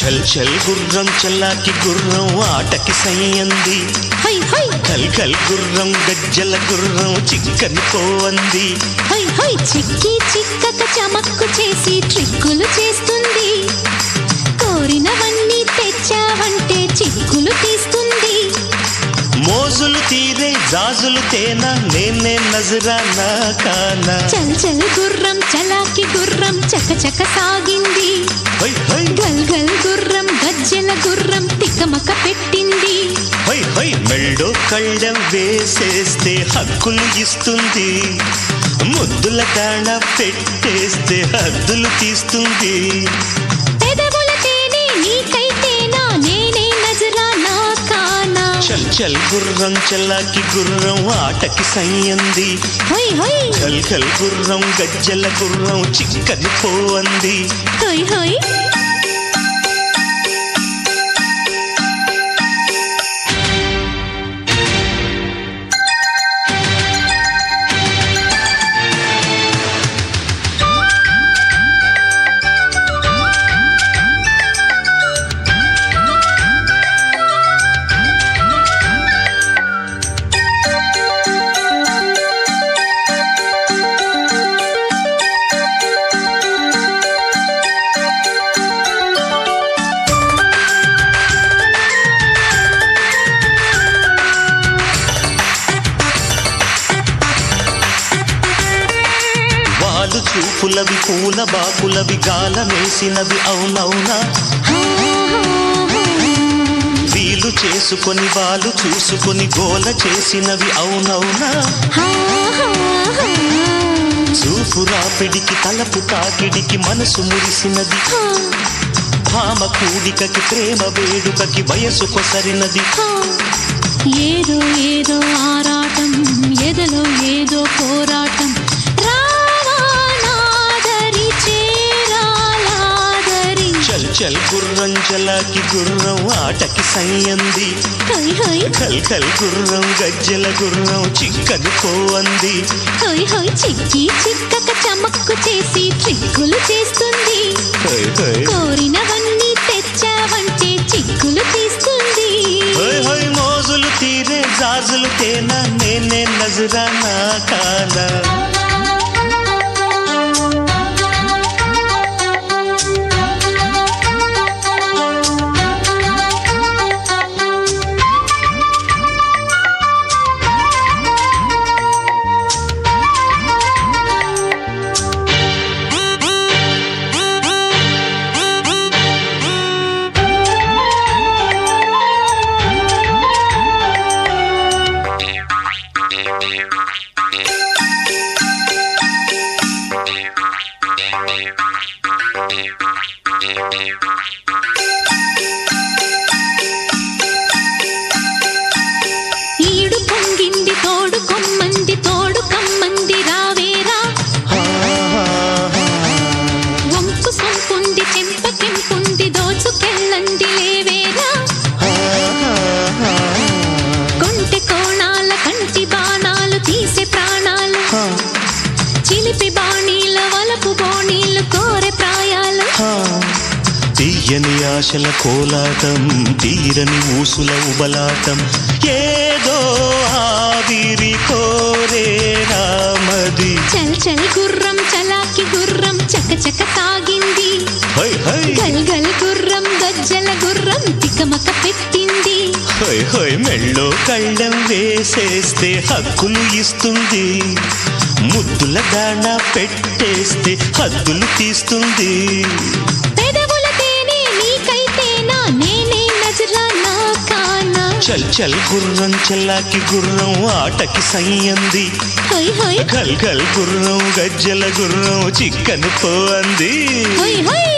చల్ చల్ గుర్రం చల్లాకి గుర్రం ఆటకి సయ్యంది హై హై కల్ కల్ గుర్రం గజ్జల గుర్రం చిక్కని పోవంది హై హై చిక్కి చిక్కక చమక్కు చేసి ట్రిక్కులు చేస్తుంది కోరినవన్నీ తెచ్చావంటే చిక్కులు తీస్తుంది మోజులు తీరే జాజులు తేనా నేనే నజరానా కానా చల్ చల్ గుర్రం చలాకి గుర్రం చక చక సాగింది హై హై గల్ గల్ గుర్రం గజ్జెల గుర్రం తికమక పెట్టింది హై హై మెళ్ళో కళ్ళెం వేసేస్తే హక్కులు ఇస్తుంది ముద్దుల కాణ పెట్టేస్తే హద్దులు తీస్తుంది పెదవుల తేనె నీకైతేనా నేనే నజరానా కానా చల్ చల్ గుర్రం చల్లాకి గుర్రం ఆటకి సయ్యంది హై హై కల్ కల్ గుర్రం గజ్జల గుర్రం చిక్కని పోవంది హై హై చూపులవి పూల బాకులవి గాలమేసినవి అవునవునా వీలు చేసుకొని వాళ్ళు చూసుకొని గోల చేసినవి అవునవునా చూపు రాపిడికి తలపు తాకిడికి మనసు మురిసినది భామ కూడికకి ప్రేమ వేడుకకి వయసు కొసరినది ఏదో ఏదో ఆరాటం ఎదలో ఏదో పోరాటం చల్ చల్ గుర్రం చలాకి గుర్రం ఆటకి సయ్యంది హై హై కల్ కల్ గుర్రం గజ్జల గుర్రం చిక్కని పోవంది హై హై చిక్కి చిక్కక చమక్కు చేసి ట్రిక్కులు చేస్తుంది హై హై కోరినవన్నీ తెచ్చావంటే చిక్కులు తీస్తుంది హై హై మోజులు తీరే జాజులు తేనా నేనే నజరానా కానా ఈడు పొంగింది తోడు కొమ్మంది తోడు కమ్మంది రావేరా వంపు సొంపుంది చెంపకెంపుంది దోచుకెళ్ళంది లేవేరా కొంటె కోణాల కంటి బాణాలు తీసే ప్రాణాలు చిలిపి బాణీల వలపు బోణీలు కోరె ప్రాయాలు తీయని ఆశల కోలాటం తీరని ఊసుల ఉబలాటం ఏదో ఆవిరి కోరే రామది చల్ చల్ గుర్రం చలాకి గుర్రం చక చక సాగింది హై హై గల్ గల్ గుర్రం గజ్జల గుర్రం తికమక పెట్టింది హై హై మెళ్ళో కళ్ళెం వేసేస్తే హక్కులు ఇస్తుంది ముద్దుల దాణ పెట్టేస్తే హద్దులు తీస్తుంది పెదవుల తేనె నీకైతేనా నేనే నజరానా కానా చల్ చల్ గుర్రం చల్లాకి గుర్రం ఆటకి సయ్యంది హై హై గల్ గల్ గుర్రం గజ్జల గుర్రం చిక్కని పోవంది హై హై